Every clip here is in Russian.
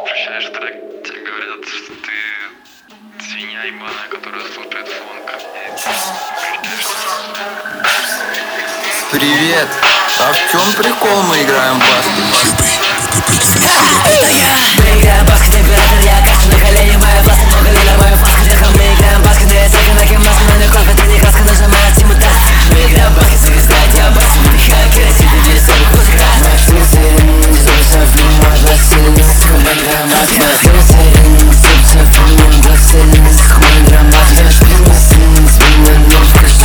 включаешь трек, тебе говорят, что ты свинья ебаная, которая слушает фонк. Привет! А в чем прикол, мы играем баскет? Это я! Мы играем баскет, император, я кашу на колени, моя власть, много лира, моя фласка, дерхом. Мы играем баскет, я цеха на кемаску, на нюков, это не краска, нажимает симутация. Мы играем баскет, звезда, я баскет, выдыхаю керосин, иди с собой хоть крас. Моя силы, не зовутся в нем, мой глаз сильный, мы играем баскет. Моя силы, не зовутся в нем, мой глаз сильный, мы играем баскет. Я шпилю сын, свинья, но скажи,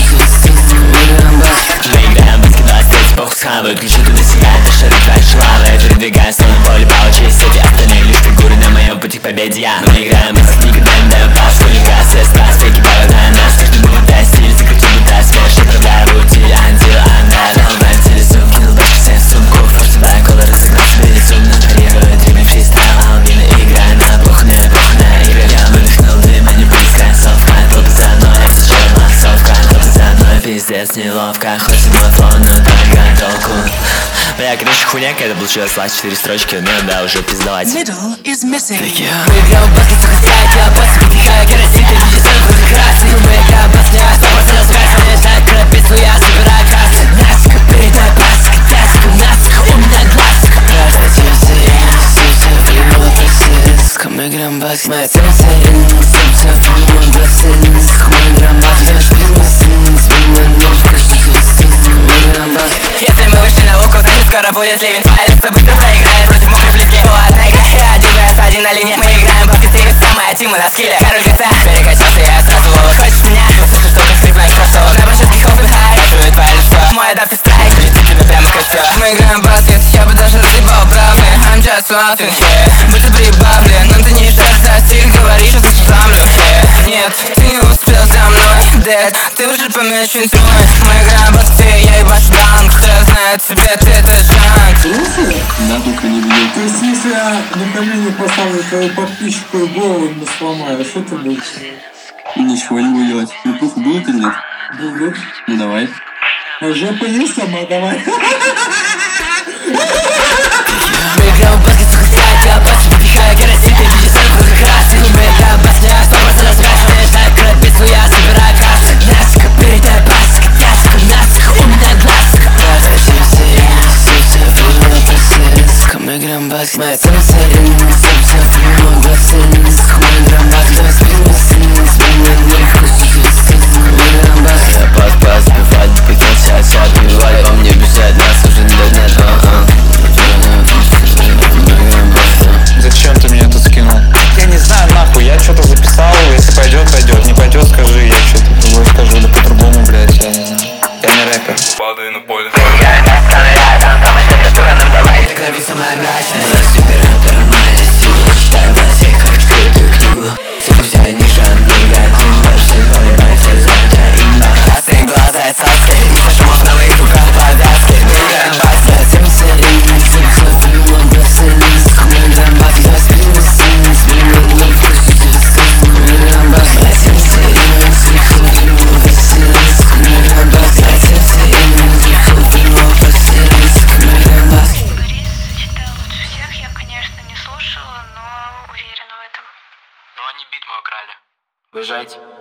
мы играем баскет. Мы играем баскет, 20 бог схавают, ключи туда сияет, дышит, раньше лавы, передвигаясь на поле, пала через сети, остальные лишь фигуры на моем пути к победе. Я мы играем баскет, никогда не даю пас, хулигация, страсть, погибаю на нас, каждый будет дай стиль, закрутил будто свеж, управляю пути, антил, ангар, долбаем телезум, кинул башки всем в сумку, форсовая кола, разогнаться безумно, парирует, дрибли фристайл, а он вина, играю на похуная игра, я выдохнул дым, а не близкая совка, толпа за мной, это же массовка, толпа за мной, пиздец, неловко, хоть и мой фон, но только толку. Бля, короче, хуйня какая-то получилась, лast 4 строчки, но да, уже пиздавать. Middle is missing. Мы играем в баскет, сука, страйк, я баскет, выдыхаю керосин, ты видишь сам хоть красный. Мы играем в баскет, я 100% развязан, я знаю крапицу, я собираю красный. Насика, передай баскет, тясика, насика, у меня глазика. Превратился, я несуся, флюва, посыльска. Мы играем в баскет, моя сердце, я несуся, флюва, посыльска. Мы играем в баскет, я шпилю сын, свинья, нож, каждый сын. Мы играем в баскет. Если мы вышли на луку, значит скоро будет ливень. Палец, быстро проиграет против мокрой флиски. Одна игра, я одеваюсь один на линии. Мы играем в баскет, ты самая тима на скилле. Король GTA, перекачался, я сразу волос. Хочешь меня? Услышишь только скрип моих кроссовок. На площадке open high, я чую твое лицо. Мой адаптив страйк, летит тебе прямо в кольцо. Мы играем в баскет, я бы даже разъебал правды. I'm just laughing here, будто прибавлю. Но ты не считаешь за стиль, говоришь, что сломлю. Нет, ты не успел за мной, dead. Ты уже помечен тьмой. Мы играем в баскет, я ебашу данк. Кто знает себе, ты это жанк. Да, только не видел. То есть, если я на колени поставлю твою подписчику и голову не сломаю, что ты будешь? Ничего не буду делать. Ну, пух, будут или нет? Будут. Ну, давай. А жопа есть сама, давай. Мы играем в баскет, сука, страйк, я баскет, выдыхаю керосин, ты видишь сам хоть красный. Мы играем в баскет, я 100% развязан, я знаю крапицу, я собираю красный. Насика, передай баскет, тясика, насика, у меня глазика. Превратился, я несуся, флюва, посыльска. Мы играем в баскет, моя сердце, я несуся, флюва, посыльска. Мы играем в баскет, я спину сын, свинья, нож, каждый сын. Мы играем в баскет. Я пас, бывает, пикет, сейчас отбивай, вам не бежать, нас уже не догнать, Зачем ты меня тут скинул? Я не знаю, нахуй, я что-то записал, если пойдет, пойдет, не пойдет, скажи, я что-то другое скажу, да по-другому, блядь, я не знаю. Я не рэпер. Падаю на поле. Эта крови самая мрачная. Власть императора, моя сила. Читаю глазей, как открытую книгу. Запуская нишан, негатив. Больше поливай все золото и махасы. Глаза и соски. Из-за шумов на моих руках повязки. Мы играем баскет. Всем серии, сердце, флюва, басилиск. Мы играем баскет. Я спину сын, свинья, нож, каждый сын. Мы играем баскет. Всем серии, сердце, флюва, басилиск. Мы играем баскет. Всем серии, сердце, флюва, басилиск. Мы играем баскет. Читал лучше всех, я, конечно, не слушала, но уверена в этом. Но они бит мы украли. Уезжайте.